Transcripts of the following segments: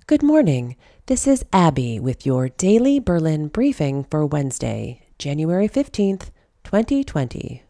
Good morning. This is Abby with your daily Berlin briefing for Wednesday, January 15th, 2020.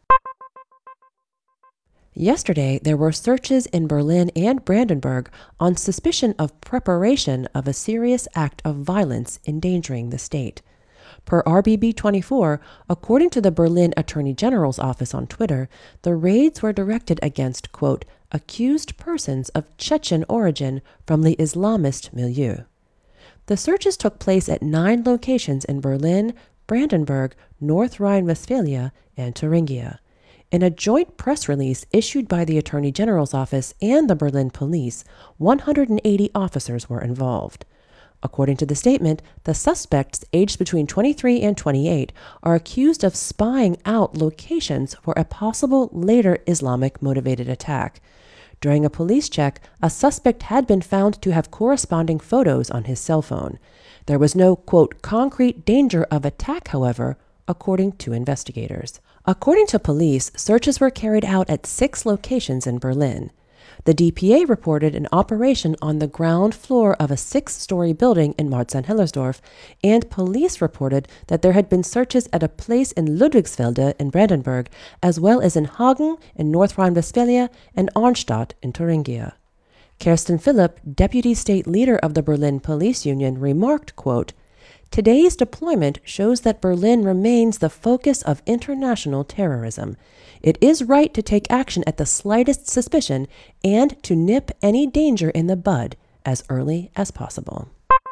Yesterday, there were searches in Berlin and Brandenburg on suspicion of preparation of a serious act of violence endangering the state. Per RBB24, according to the Berlin Attorney General's office on Twitter, the raids were directed against, quote, accused persons of Chechen origin from the Islamist milieu. The searches took place at 9 locations in Berlin, Brandenburg, North Rhine-Westphalia, and Thuringia. In a joint press release issued by the Attorney General's office and the Berlin police, 180 officers were involved. According to the statement, the suspects, aged between 23 and 28, are accused of spying out locations for a possible later Islamic-motivated attack. During a police check, a suspect had been found to have corresponding photos on his cell phone. There was no, quote, concrete danger of attack, however, according to investigators. According to police, searches were carried out at 6 locations in Berlin. The DPA reported an operation on the ground floor of a 6-story building in Marzahn-Hellersdorf, and police reported that there had been searches at a place in Ludwigsfelde in Brandenburg, as well as in Hagen in North Rhine-Westphalia and Arnstadt in Thuringia. Kerstin Philipp, deputy state leader of the Berlin Police Union, remarked, quote, today's deployment shows that Berlin remains the focus of international terrorism. It is right to take action at the slightest suspicion and to nip any danger in the bud as early as possible.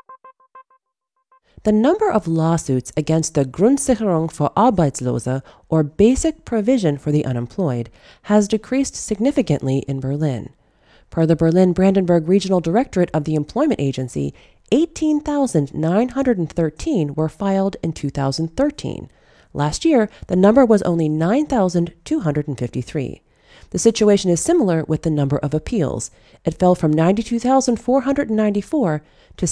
The number of lawsuits against the Grundsicherung für Arbeitslose, or basic provision for the unemployed, has decreased significantly in Berlin. Per the Berlin-Brandenburg Regional Directorate of the Employment Agency, 18,913 were filed in 2013. Last year, the number was only 9,253. The situation is similar with the number of appeals. It fell from 92,494 to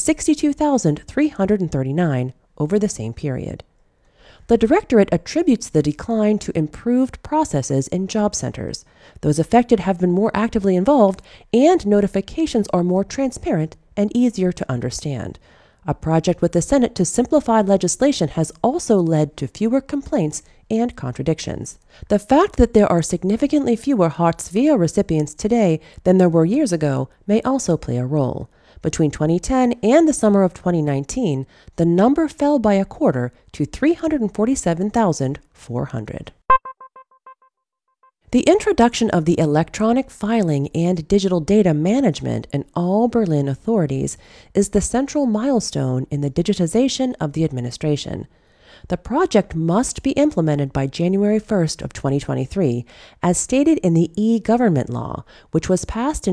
62,339 over the same period. The Directorate attributes the decline to improved processes in job centers. Those affected have been more actively involved, and notifications are more transparent and easier to understand. A project with the Senate to simplify legislation has also led to fewer complaints and contradictions. The fact that there are significantly fewer Hartz-IV recipients today than there were years ago may also play a role. Between 2010 and the summer of 2019, the number fell by a quarter to 347,400. The introduction of the electronic filing and digital data management in all Berlin authorities is the central milestone in the digitization of the administration. The project must be implemented by January 1st of 2023, as stated in the e-government law, which was passed in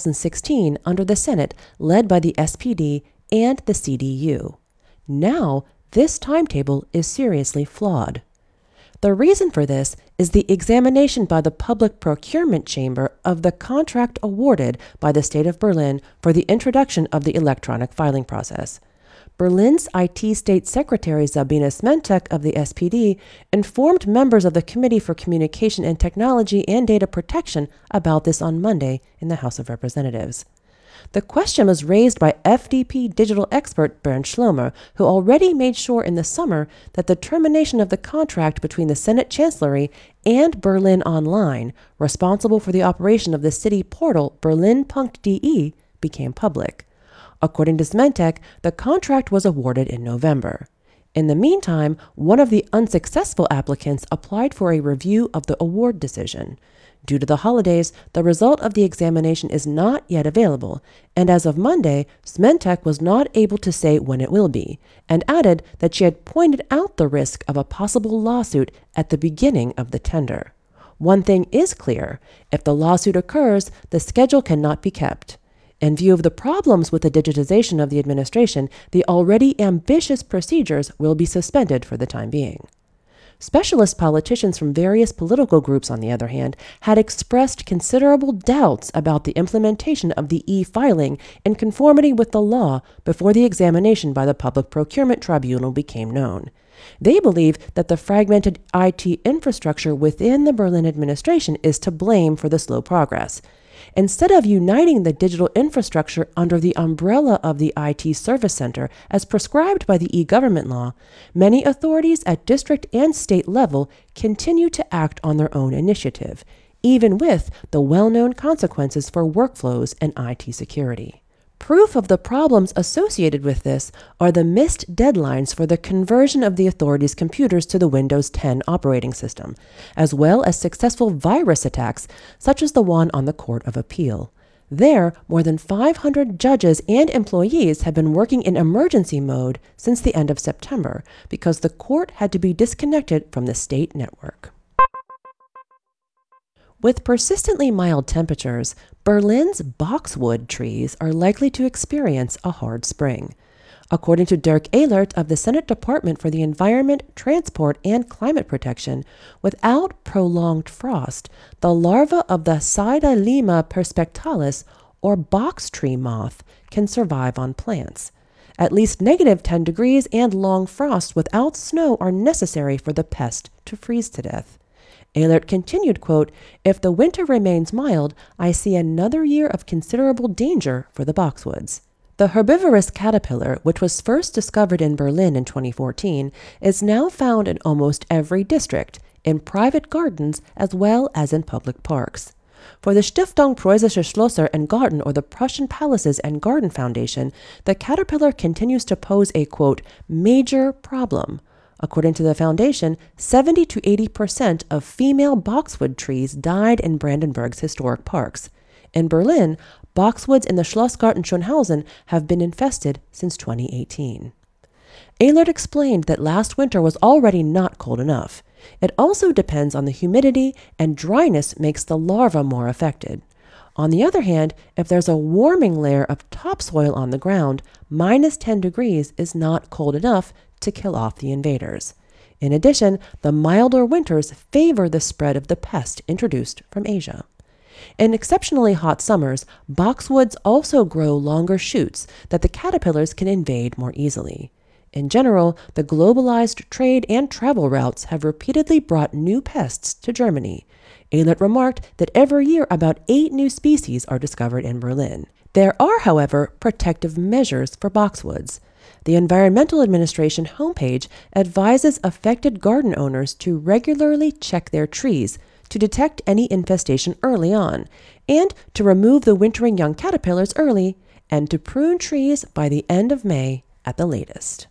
2016 under the Senate, led by the SPD and the CDU. Now, this timetable is seriously flawed. The reason for this is the examination by the Public Procurement Chamber of the contract awarded by the State of Berlin for the introduction of the electronic filing process. Berlin's IT State Secretary Sabine Smentek of the SPD informed members of the Committee for Communication and Technology and Data Protection about this on Monday in the House of Representatives. The question was raised by FDP digital expert Bernd Schlomer, who already made sure in the summer that the termination of the contract between the Senate Chancellery and Berlin Online, responsible for the operation of the city portal berlin.de, became public. According to Smentek, the contract was awarded in November. In the meantime, one of the unsuccessful applicants applied for a review of the award decision. Due to the holidays, the result of the examination is not yet available, and as of Monday, Smentek was not able to say when it will be, and added that she had pointed out the risk of a possible lawsuit at the beginning of the tender. One thing is clear: if the lawsuit occurs, the schedule cannot be kept. In view of the problems with the digitization of the administration, the already ambitious procedures will be suspended for the time being. Specialist politicians from various political groups, on the other hand, had expressed considerable doubts about the implementation of the e-filing in conformity with the law before the examination by the Public Procurement Tribunal became known. They believe that the fragmented IT infrastructure within the Berlin administration is to blame for the slow progress. Instead of uniting the digital infrastructure under the umbrella of the IT Service Center as prescribed by the e-government law, many authorities at district and state level continue to act on their own initiative, even with the well-known consequences for workflows and IT security. Proof of the problems associated with this are the missed deadlines for the conversion of the authorities' computers to the Windows 10 operating system, as well as successful virus attacks such as the one on the Court of Appeal. There, more than 500 judges and employees have been working in emergency mode since the end of September because the court had to be disconnected from the state network. With persistently mild temperatures, Berlin's boxwood trees are likely to experience a hard spring. According to Dirk Ehlert of the Senate Department for the Environment, Transport, and Climate Protection, without prolonged frost, the larva of the Pseudolima perspectalis, or box tree moth, can survive on plants. At least -10 degrees and long frost without snow are necessary for the pest to freeze to death. Ehlert continued, quote, "If the winter remains mild, I see another year of considerable danger for the boxwoods." The herbivorous caterpillar, which was first discovered in Berlin in 2014, is now found in almost every district, in private gardens as well as in public parks. For the Stiftung Preußische Schlösser and Garten, or the Prussian Palaces and Garden Foundation, the caterpillar continues to pose a, quote, "major problem." According to the foundation, 70 to 80% of female boxwood trees died in Brandenburg's historic parks. In Berlin, boxwoods in the Schlossgarten Schönhausen have been infested since 2018. Ehlert explained that last winter was already not cold enough. It also depends on the humidity, and dryness makes the larva more affected. On the other hand, if there's a warming layer of topsoil on the ground, -10 degrees is not cold enough to kill off the invaders. In addition, the milder winters favor the spread of the pest introduced from Asia. In exceptionally hot summers, boxwoods also grow longer shoots that the caterpillars can invade more easily. In general, the globalized trade and travel routes have repeatedly brought new pests to Germany. Ehlert remarked that every year about 8 new species are discovered in Berlin. There are, however, protective measures for boxwoods. The Environmental Administration homepage advises affected garden owners to regularly check their trees to detect any infestation early on, and to remove the wintering young caterpillars early, and to prune trees by the end of May at the latest.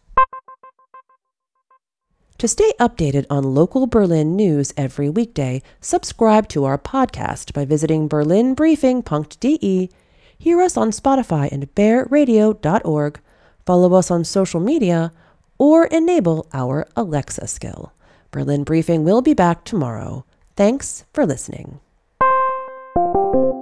To stay updated on local Berlin news every weekday, subscribe to our podcast by visiting berlinbriefing.de, hear us on Spotify and bearradio.org, follow us on social media, or enable our Alexa skill. Berlin Briefing will be back tomorrow. Thanks for listening.